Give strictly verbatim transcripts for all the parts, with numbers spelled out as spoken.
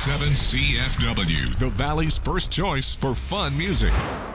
seven C F W, the Valley's first choice for fun music.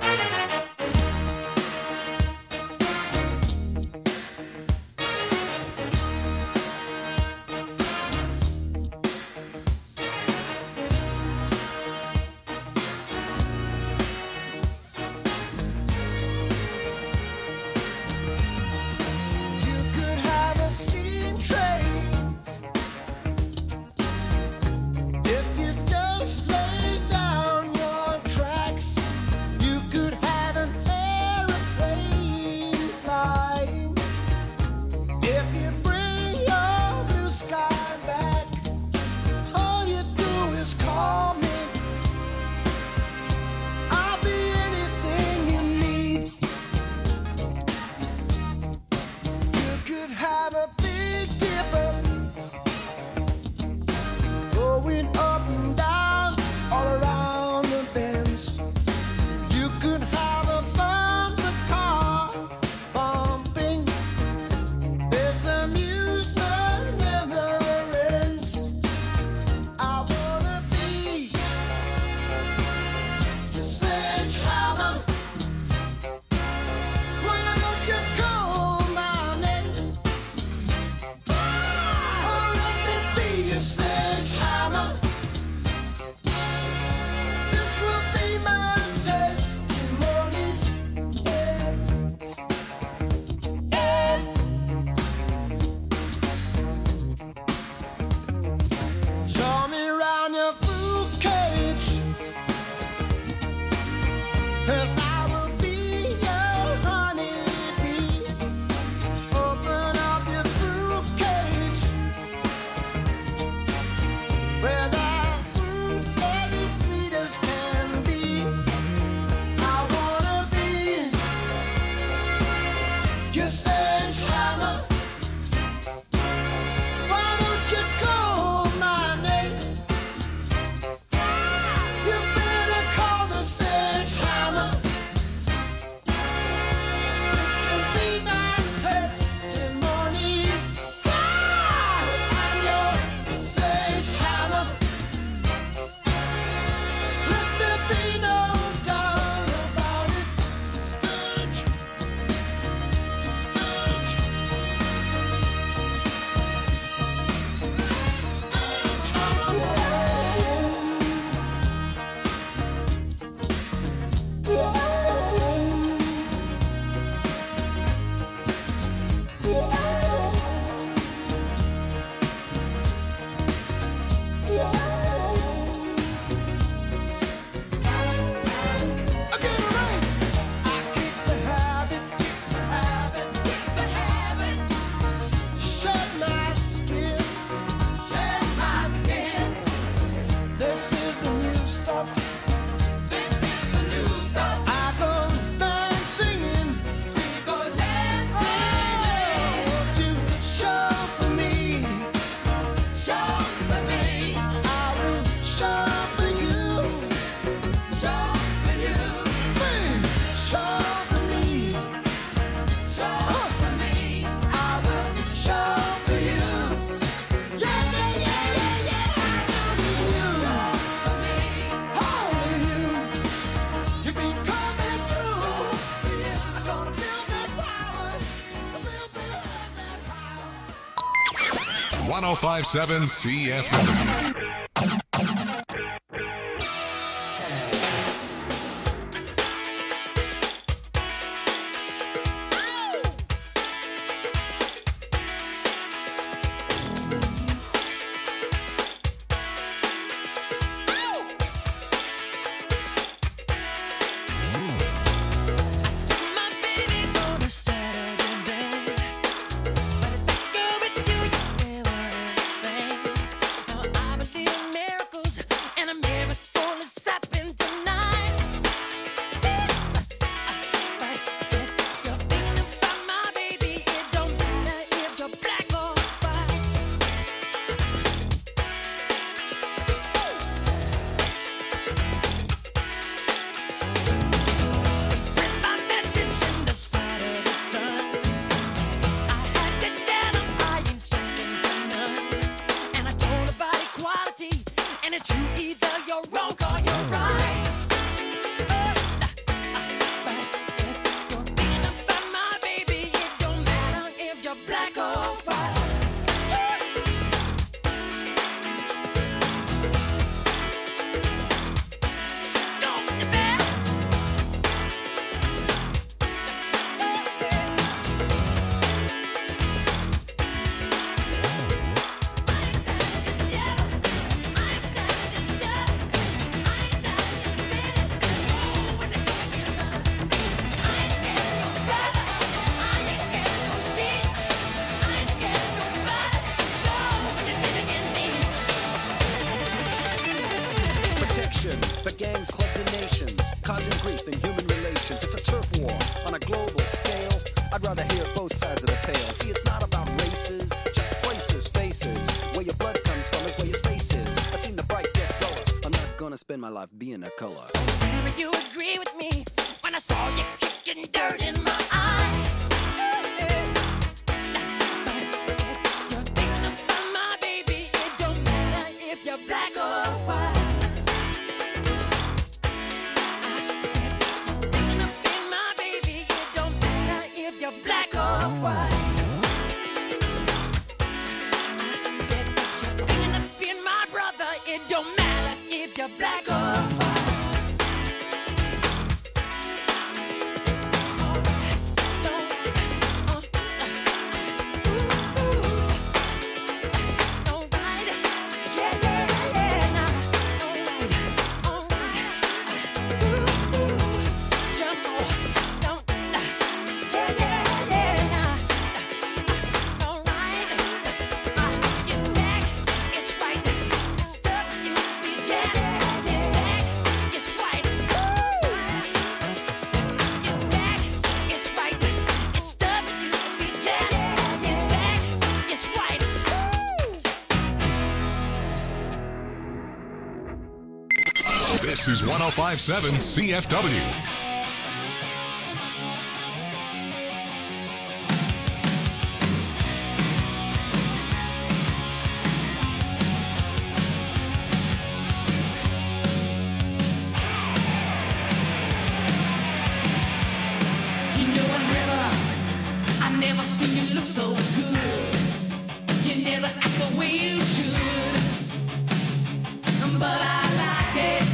one oh five point seven C F W. Feel spend my life being a color. Tell me you agree with me when I saw you kicking dirt in my eye. You're thinking about my baby. It don't matter if you're black or white. I said you're thinking about my baby. It don't matter if you're black or white. I said you're thinking about my brother. It don't matter if you're black or white. This is one oh five point seven C F W. You know I never, I never seen you look so good. You never act the way you should, but I like it,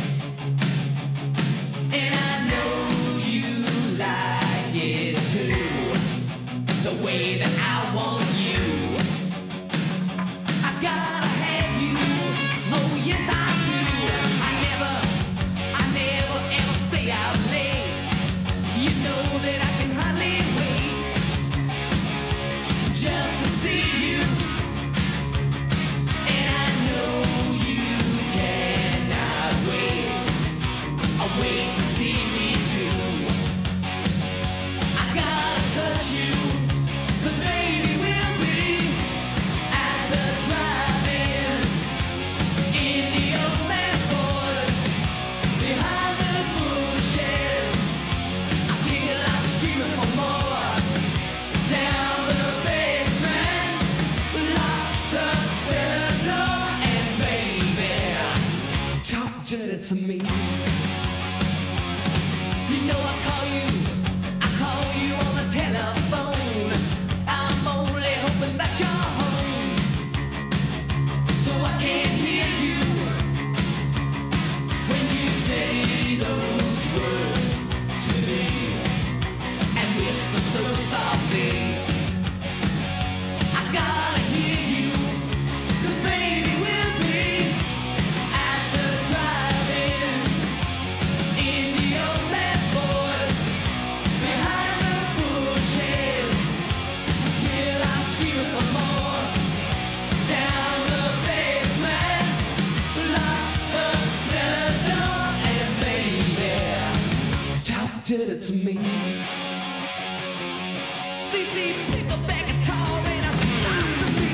and I know you like it too. The way that I want you, I gotta have you. Oh yes I do. I never, I never ever stay out late. You know that I can hardly wait just to see you. And I know you cannot wait. I'll wait to see me too. I gotta touch you, 'cause baby we'll be at the drive-in in the old man's Ford, behind the bushes, until I'm screaming for more. Down the basement, lock the cellar door, and baby, talk dirty to me. You know I call you, I call you on the telephone. I'm only hoping that you're home, so I can hear you when you say those words to me, and whisper so softly. I gotta hear you, 'cause baby we'll be at the drive-in in the old man's Ford, behind the bushes, till I'm screaming for more. Down the basement, lock the cellar door, and baby, talk dirty to me. C C, pick up that guitar and I'm talk to me.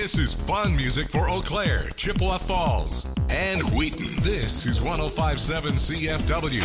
This is fun music for Eau Claire, Chippewa Falls, and Wheaton. This is one oh five point seven C F W.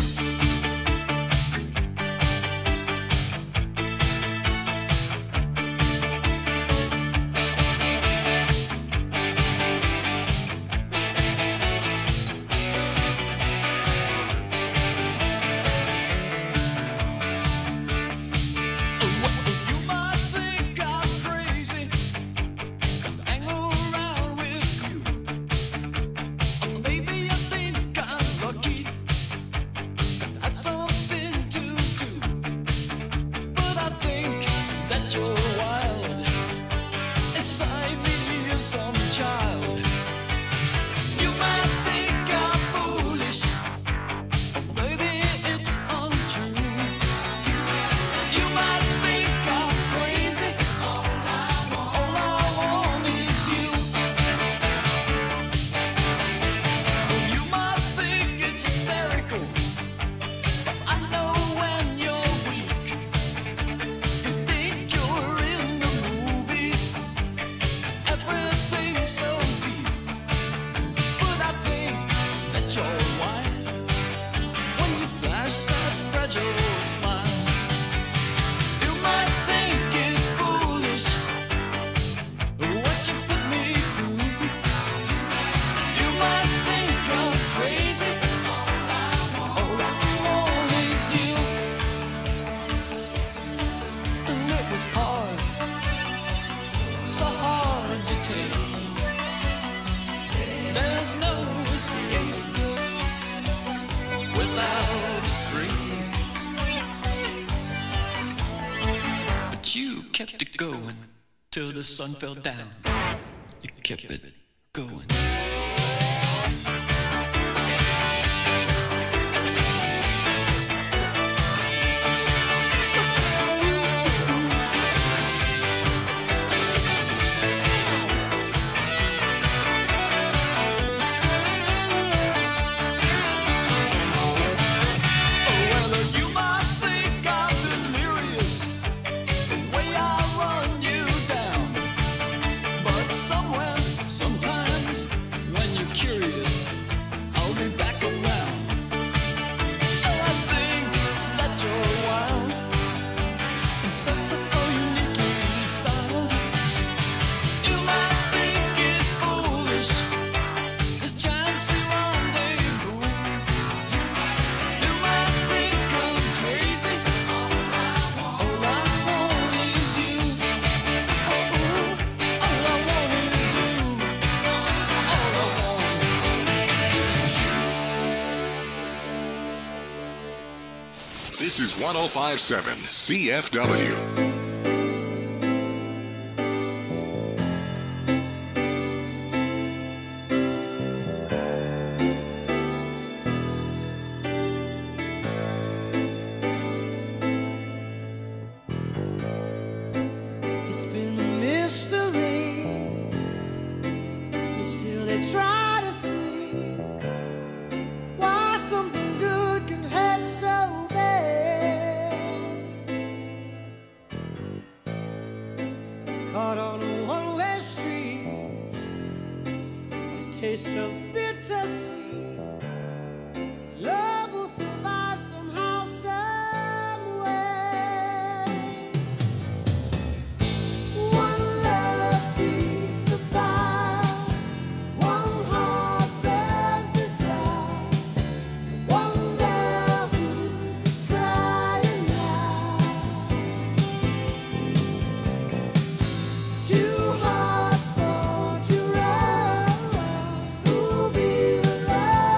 Till the sun fell down, you kept it going. This is one oh five point seven C F W. Two hearts born to run. Who'll be the love?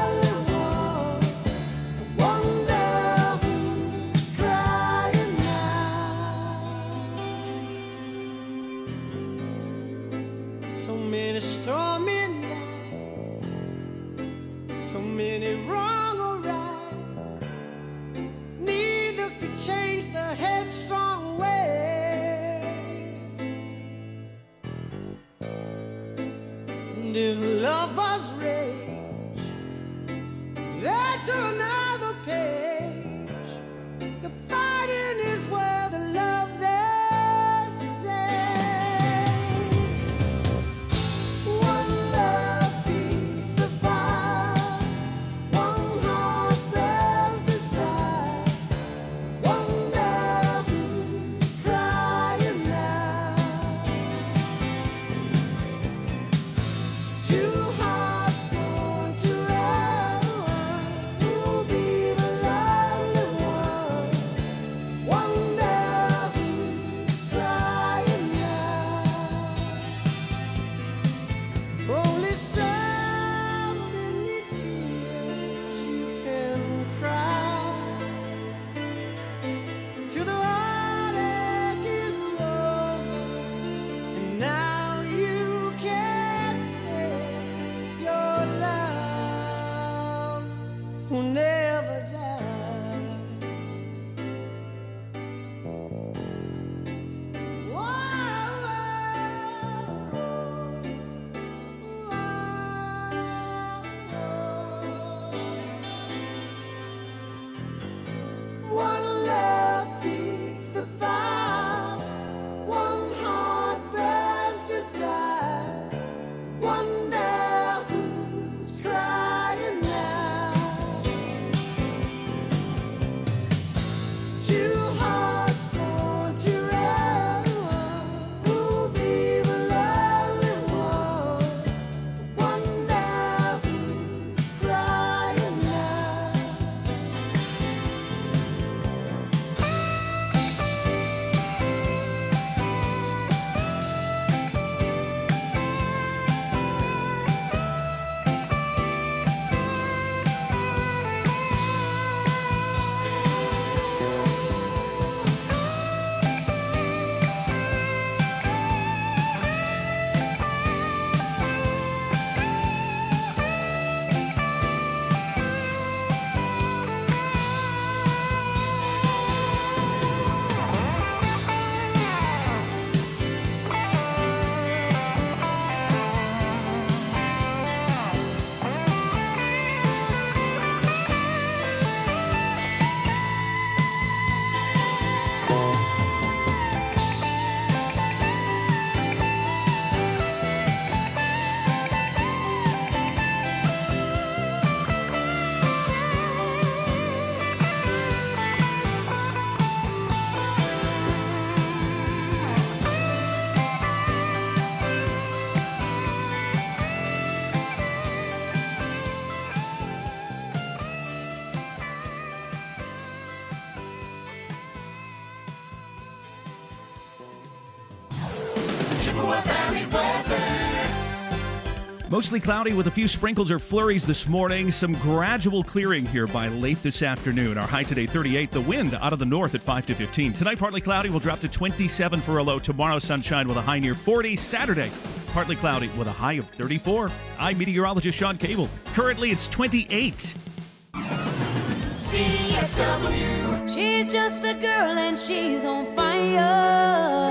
Chippewa Valley weather. Mostly cloudy with a few sprinkles or flurries this morning. Some gradual clearing here by late this afternoon. Our high today, thirty-eight. The wind out of the north at five to fifteen. Tonight, partly cloudy. We'll drop to twenty-seven for a low. Tomorrow, sunshine with a high near forty. Saturday, partly cloudy with a high of thirty-four. I'm meteorologist Sean Cable. Currently, it's twenty-eight. C F W. She's just a girl and she's on fire.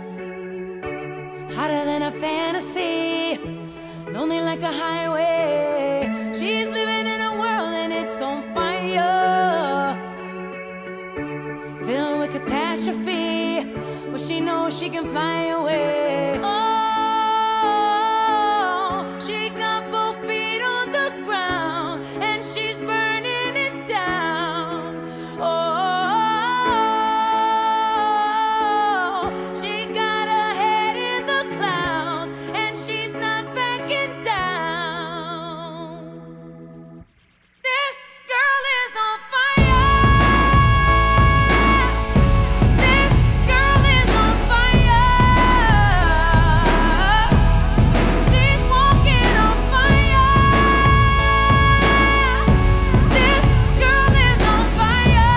Hotter than a fantasy. Lonely like a highway. She's living in a world and it's on fire. Filled with catastrophe. But she knows she can fly away. Oh, she got both feet on the ground and she's burning it down. Oh, she got her head in the clouds and she's not backing down. This girl is on fire. This girl is on fire. She's walking on fire. This girl is on fire.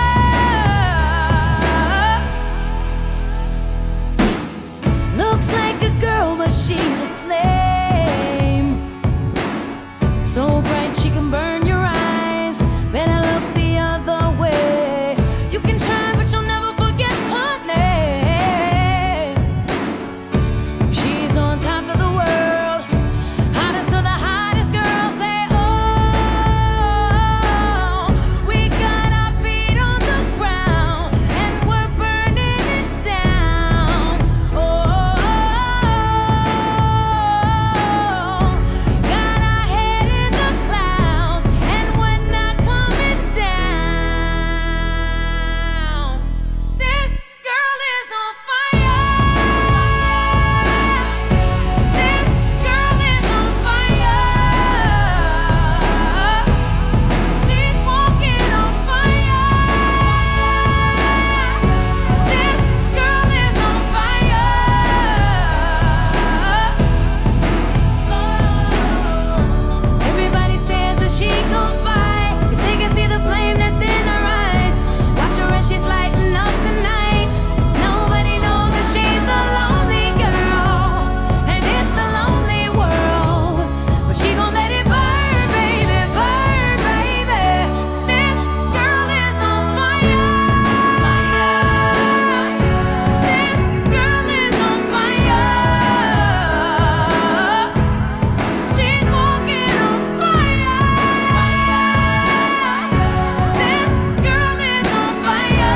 Looks like a girl, but she's a flame. So bright she can burn your eyes. Better look the other way. You can try, but you'll never forget her name. She's on top of the world. Hottest of the hottest girls say, oh, we got our feet on the ground and we're burning it down. Oh, got our head in the clouds and we're not coming down. This girl is on fire. This girl is on fire. She's walking on fire. This girl is on fire. Everybody stares as she goes by. Cause they can see the flame that's in her eyes. Watch her as she's lighting up the night. Nobody knows that she's a lonely girl. And it's a lonely world. But she gon' let it burn, baby, burn, baby. This girl is on fire. This girl is on fire. She's walking on fire. This girl is on fire.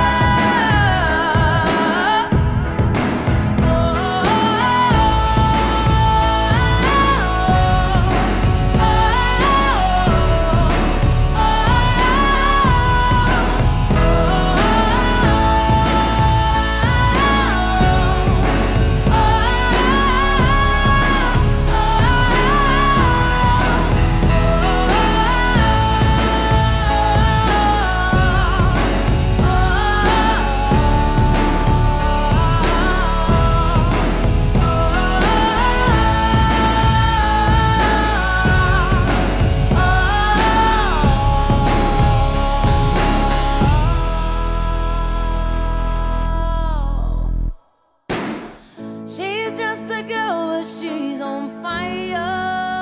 She's just a girl, but she's on fire.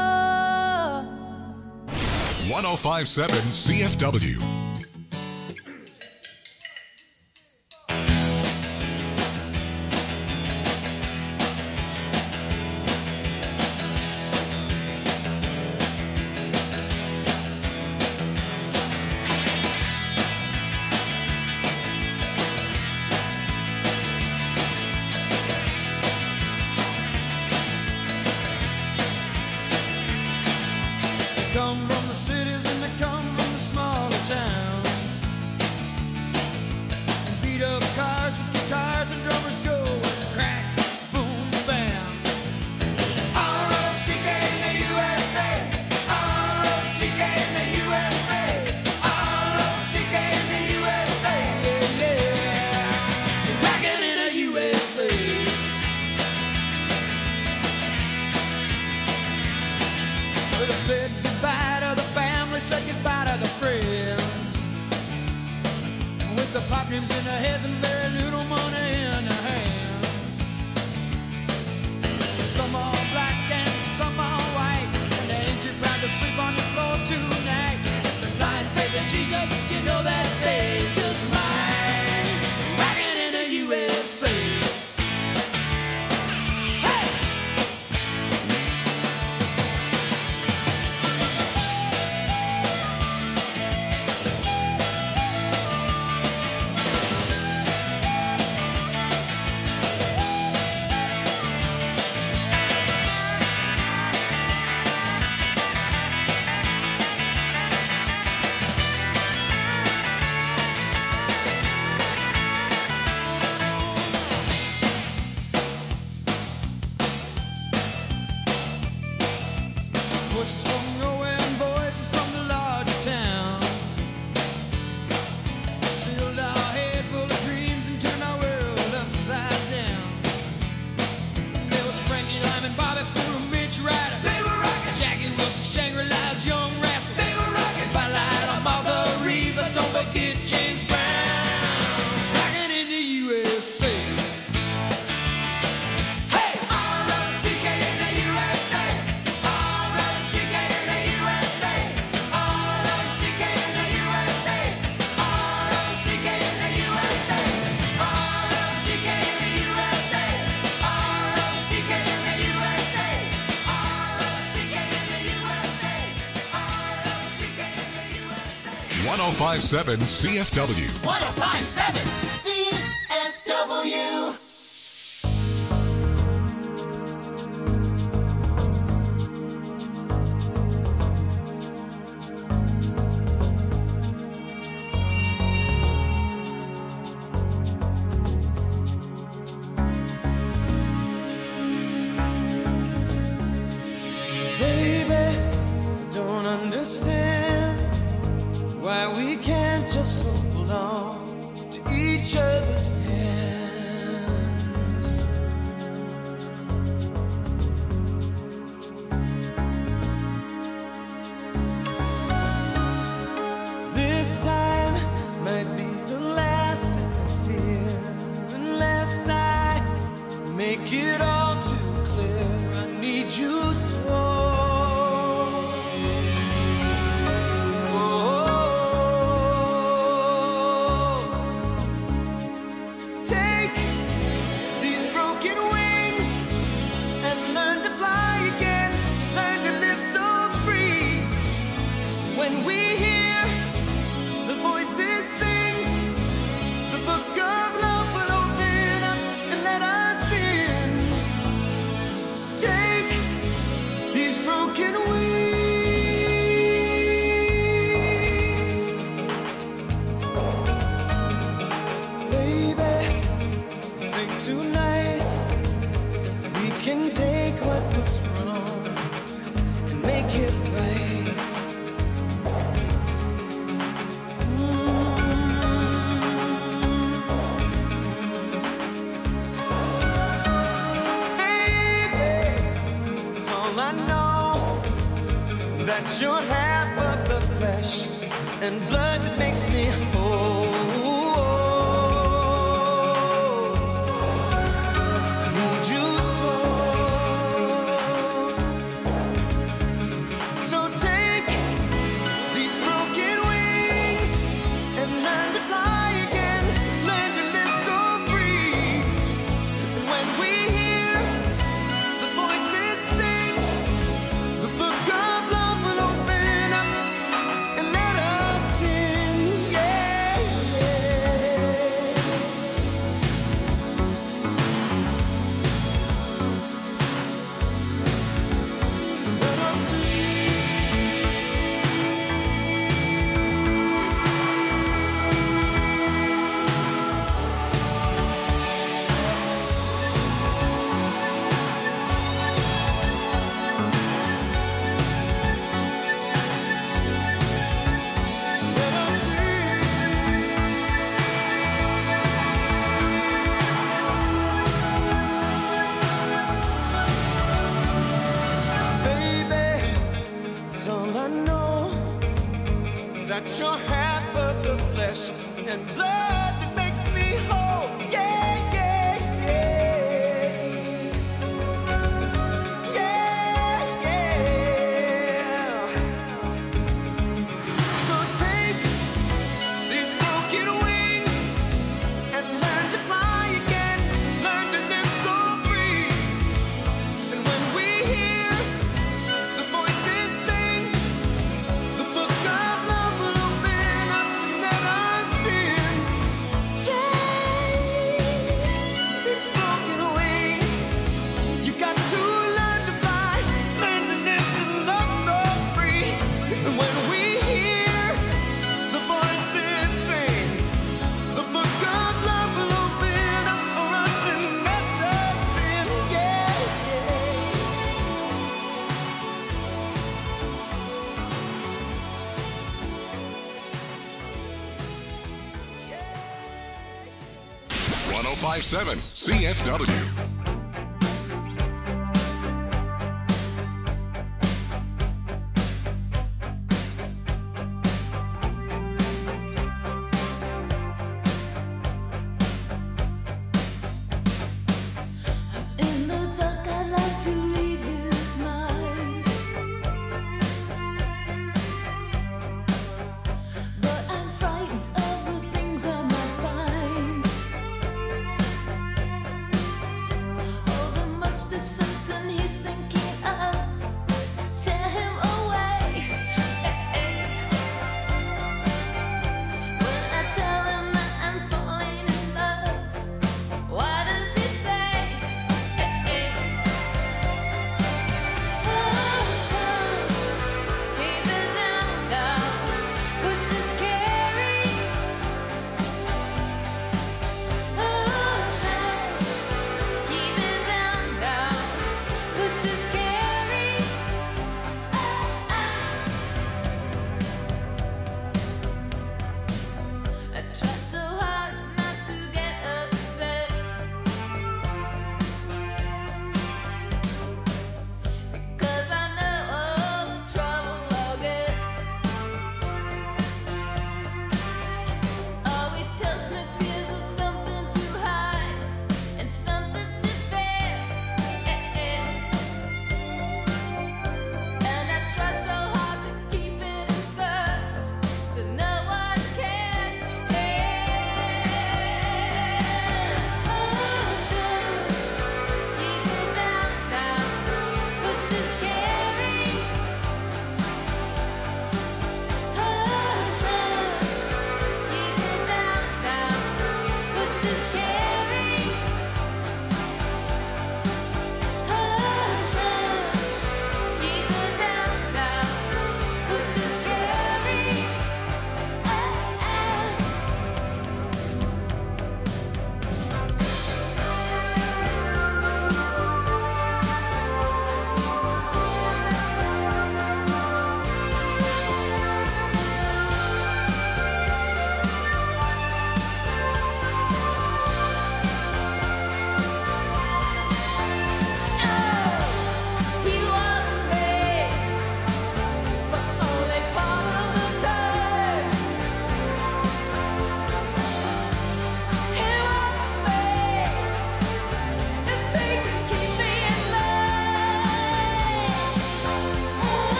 one oh five point seven C F W. Come from the cities and they come from the smaller towns. oh five seven C F W. one oh five seven C F W. Why we can't just hold on to each other's hands. This time might be the last I fear, unless I make it all too clear. I need you so. You're half of the flesh and blood that makes me whole. I need you so. So take these broken wings and learn to fly again. Learn to live so free. And when we hear the voices sing, the book of love will open up and let us in, yeah, let us in. That you're half of the flesh and blood that makes me whole. Yeah, yeah, yeah. Yeah, yeah. So take these broken wings and learn to fly again. Learn to live so free. And when we hear the voices sing, the book of love will open up and let us in. Take these broken wings. You got to learn to fly, learn to live and love so free. And when we hear the voices sing, the book of love will open up for us and let us in. Yeah, one oh five seven C F W. In the dark, I like to read his mind, but I'm frightened of the things I might find. Oh, there must be something he's thinking of to tear him away.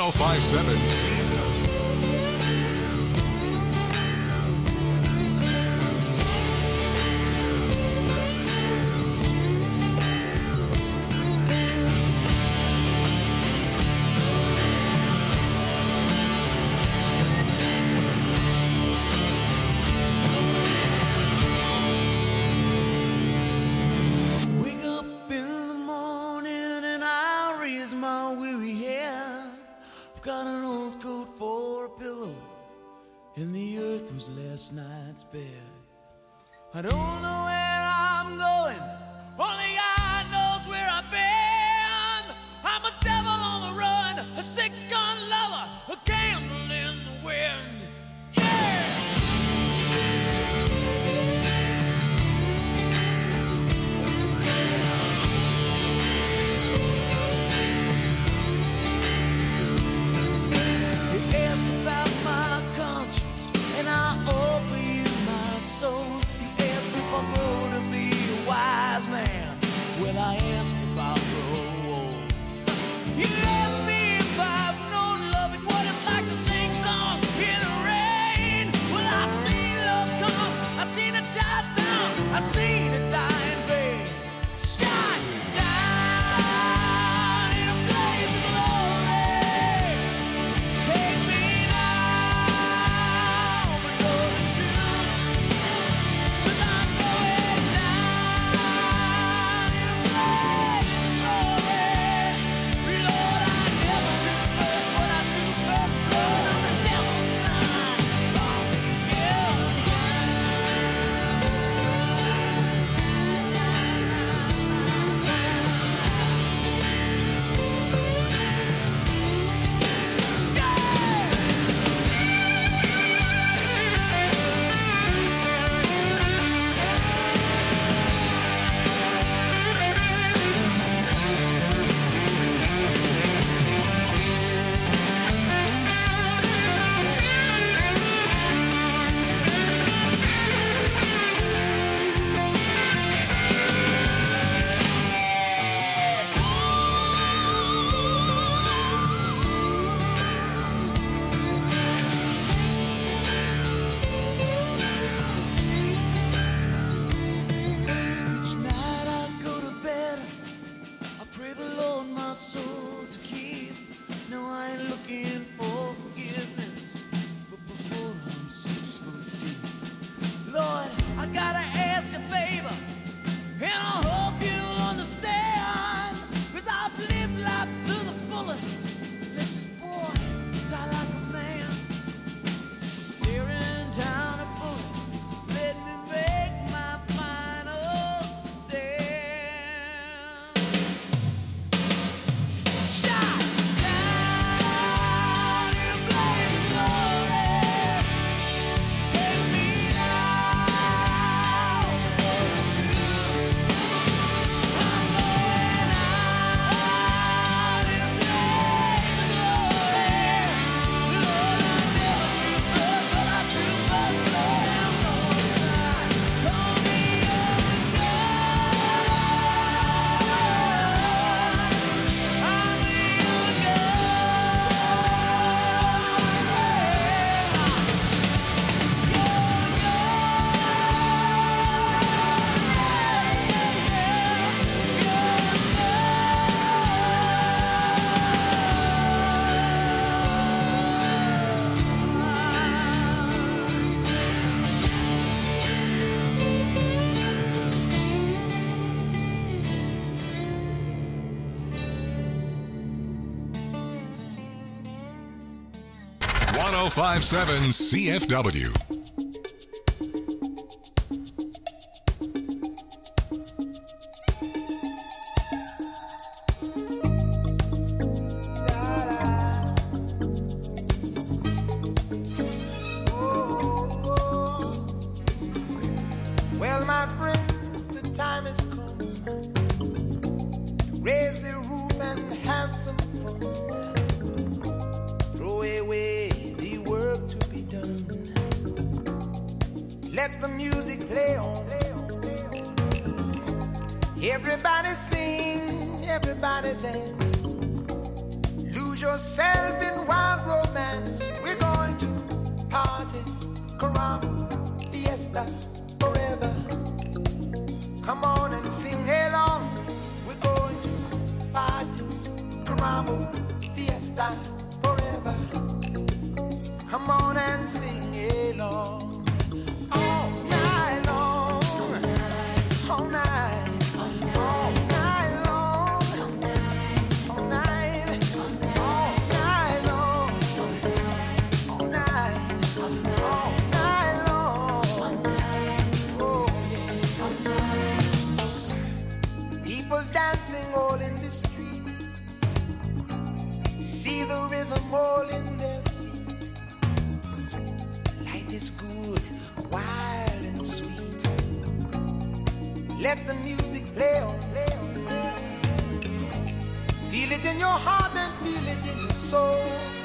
oh five point seven C F W. Wake up in the morning and I raise my weary head. I've got an old coat for a pillow, and the earth was last night's bed. I don't know where I'm going, only God knows where I've been. I'm a devil on the run, a six-gun lover, a candle in the wind. Yeah! You ask about my conscience, and I offer you my soul. You ask if I'll grow to be a wise man. Well, I ask if I'll grow old. You ask me if I've known love and what it's like to sing songs in the rain. Well, I've seen love come, I've seen it shot down, I've seen it die in vain. Shot down in a blaze of glory. Take me now, but know the truth. 'Cause I'm going down in a blaze of glory. Lord, I never took first, but I took first blood on the devil's side. Call me young. Each night I go to bed, I pray the Lord my soul to keep. No, I ain't looking for forgiveness, but before I'm six foot deep. Lord, I gotta ask a favor, and I hope you'll understand. 'Cause I've lived life to the fullest. Let this boy die like a man. Staring down a bullet, let me make my final stand. Shot down in a blaze of glory. Take me now, but know the truth. I'm going out in a blaze of glory. Lord, I never drew first, but I drew first blood on the side. Call me young gun. I'm the young one oh five point seven C F W. Well, my friends, the time has come to raise the roof and have some fun. Throw away the work to be done. Let the music play on. Everybody sing, everybody dance. Lose Lose yourself in wild romance. We're going to party, caramba, fiesta, forever. Come on and sing along. We're going to party, caramba, fiesta, forever. Come on and sing along. All night long, all night, all night long, all night, all night long, all night, all night long. Oh yeah. People dancing all in the street. See the rhythm all in their feet. Life is good, wild and sweet. Let the music play on, play on, play on. Feel it in your heart and feel it in your soul.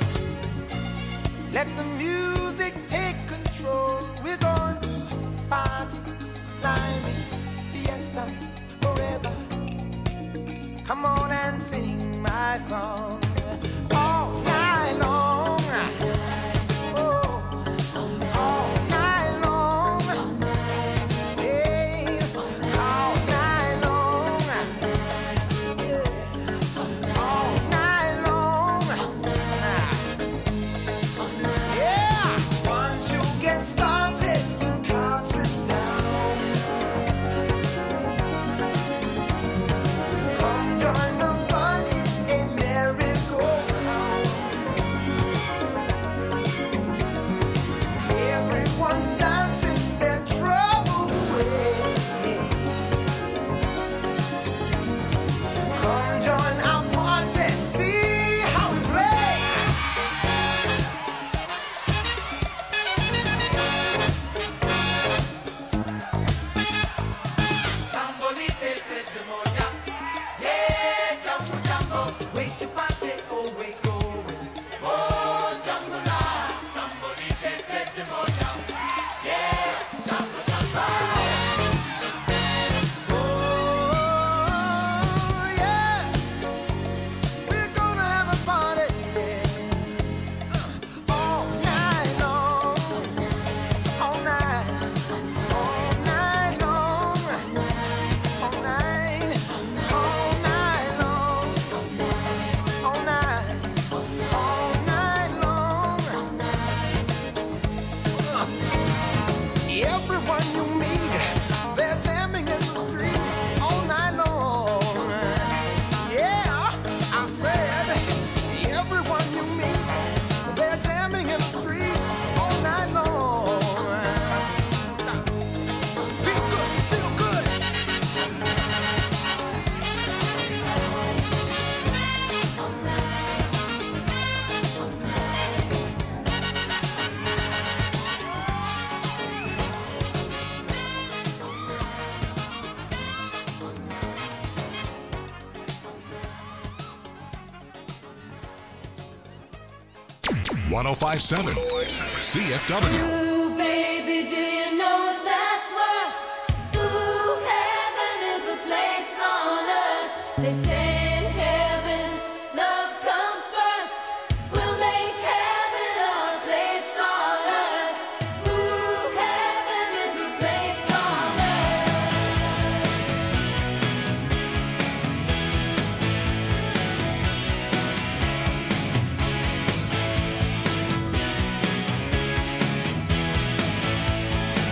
Let the music take control. We're going to party, climbing, fiesta, forever. Come on and sing my song all night long. Oh, all night long. Yes, all night long. Yeah, all night long. Yeah, once you get started, you can't sit down. Come join the fun, it's a merry-go-round. Everyone's dancing their troubles away. Come join our party, see how we play. Tambolite set the moja. Yeah, jambo jambo. Wait to party, oh wait going. Oh, jambo la. Tambolite set the moja. Yeah, jambo jambo. Oh yeah, we're gonna have a party. Yeah. Uh, all night long, all night, all night long. All night, all night long, all night, all night long. Uh, Everyone you meet, they're jamming in the street all night long. Yeah, I said, everyone you meet, they're jamming in the street all night long. Be good, feel good. one oh five point seven C F W. Ooh, baby, do you know what that's worth? Ooh, heaven is a place on earth. They say in heaven, love comes first. We'll make heaven our place on earth. Ooh, heaven is a place on earth.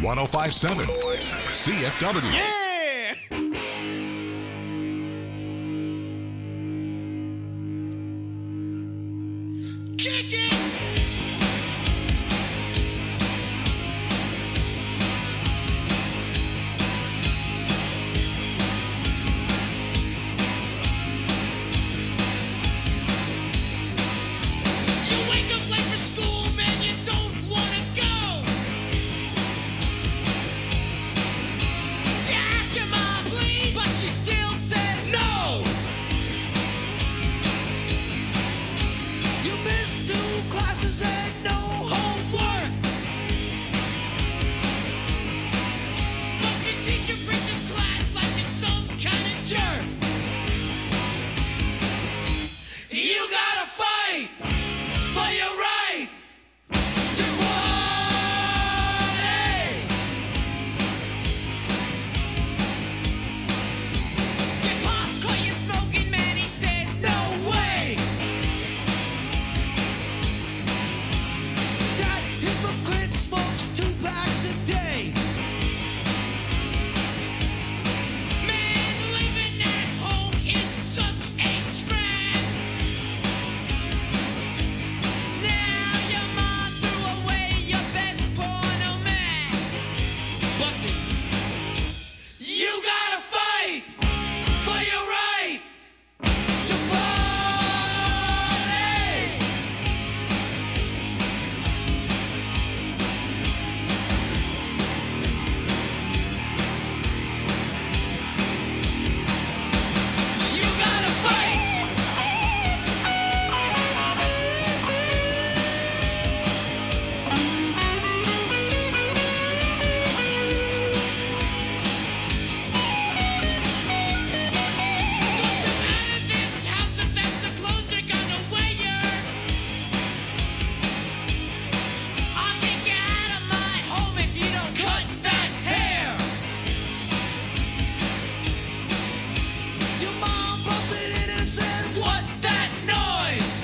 one oh five seven C F W. Yeah! Kick it! You wake up late for school, man, you don't wanna go. You ask your mom, please, but she still says no. You missed two classes and no homework. But your teacher preaches class like you're some kind of jerk. You gotta fight for your right to party. Your pops caught you smoking, man, he says, no way. That hypocrite smokes two packs a day. Man, living at home is such a trap. Now your mom threw away your best porno man. Bust it. You gotta fight for your right to party. You gotta fight. Toss them out of this house if that's the clothes they're gonna wear. I'll kick you out of my home if you don't cut that hair. Your mom busted in and said, what's that noise?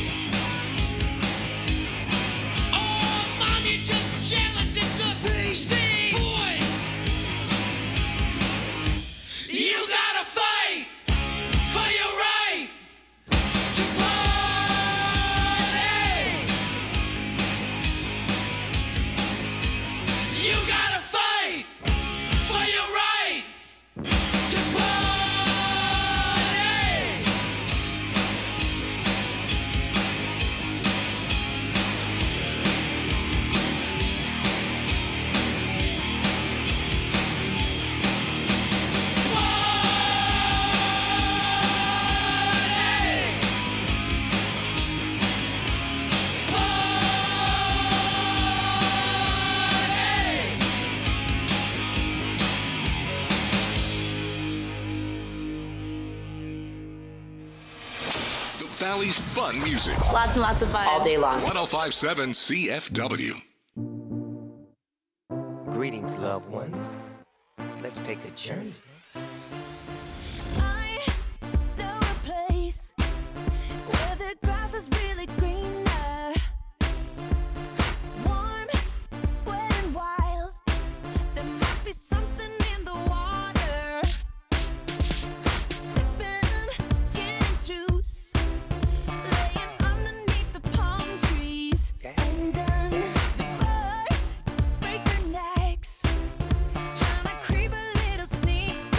Oh, mom, you're just jealous. It's the Beastie Boys. You gotta fight for your right to party. You gotta fight for your right to party. The Valley's fun music. Lots and lots of fun. All day long. one oh five seven C F W. Greetings, loved ones. Let's take a journey. I know a place where the grass is really greener. Warm, wet and wild. There must be something in the water. Sipping gin and juice, laying underneath the palm trees. And then the birds break their necks, trying to creep a little sneak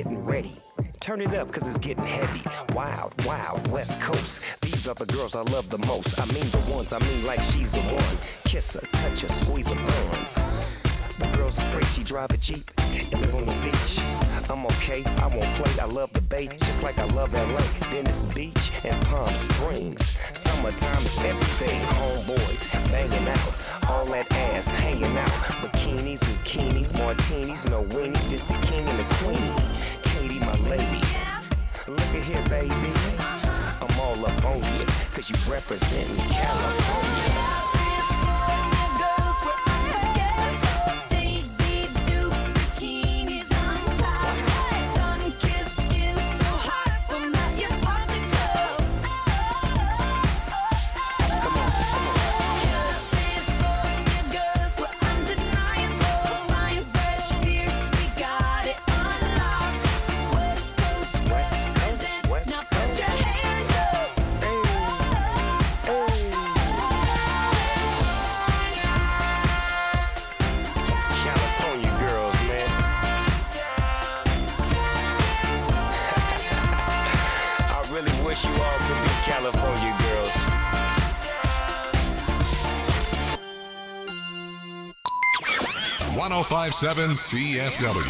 getting ready. Turn it up, cause it's getting heavy. Wild, wild, West Coast. These are the girls I love the most. I mean the ones, I mean like she's the one. Kiss her, touch her, squeeze her buns. The girl's afraid she drive a Jeep and live on the beach. I'm okay, I won't play, I love the bay, just like I love L A, Venice Beach, and Palm Springs. Summertime is everything, homeboys banging out, all that ass hanging out. Bikinis, bikinis, martinis, no weenies, just the king and the queenie. Katie, my lady, look at here, baby, I'm all up on you, cause you represent California. You all could be California girls. one oh five point seven C F W.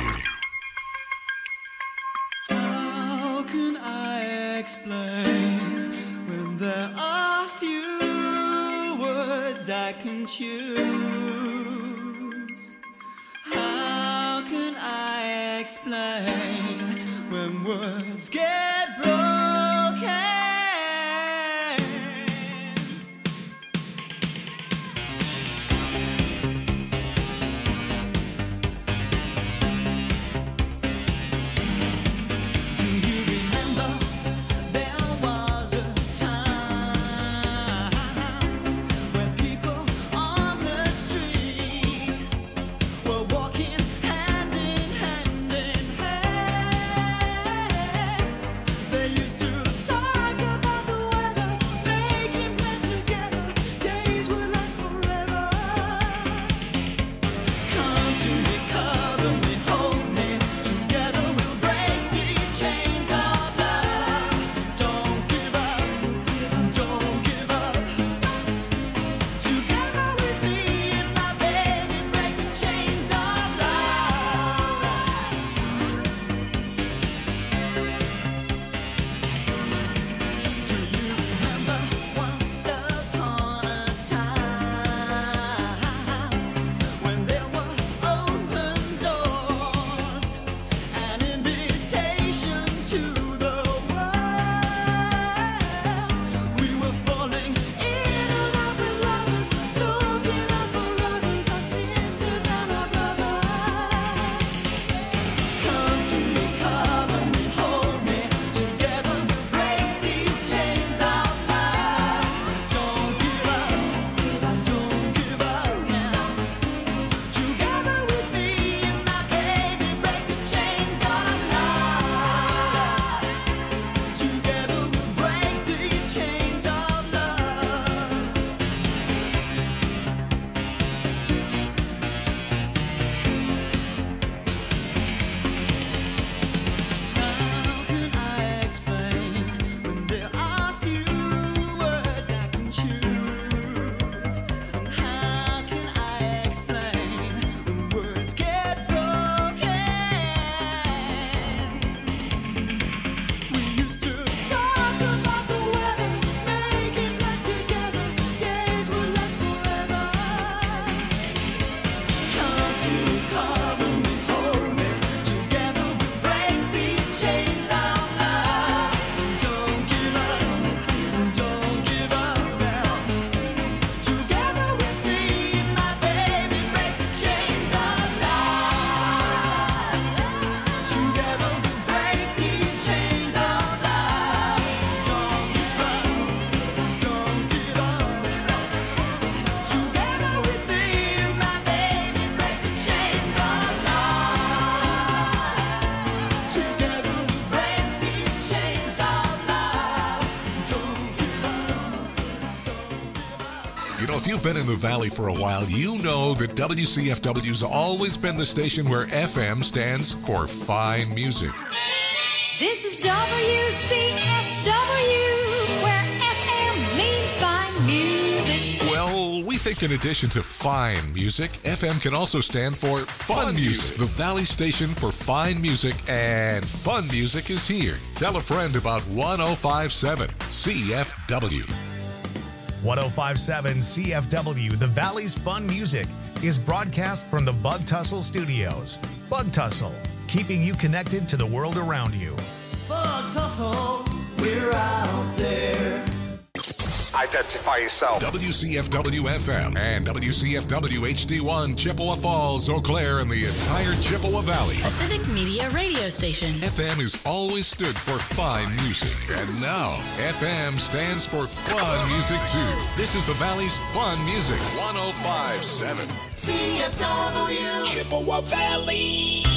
How can I explain when there are few words I can choose? How can I explain when words get broken? you've been in the Valley for a while, you know that W C F W's always been the station where F M stands for fine music. This is W C F W, where F M means fine music. Well, we think in addition to fine music, F M can also stand for fun music. The Valley station for fine music, and fun music is here. Tell a friend about one oh five point seven C F W. one oh five point seven C F W, the Valley's fun music, is broadcast from the Bug Tussle Studios. Bug Tussle, keeping you connected to the world around you. Bug Tussle, we're out there. Identify yourself. W C F W F M and W C F W H D one, Chippewa Falls, Eau Claire, and the entire Chippewa Valley. A civic media radio station. F M has always stood for fine music, and now F M stands for fun music too. This is the Valley's fun music, one oh five point seven C F W. Chippewa Valley.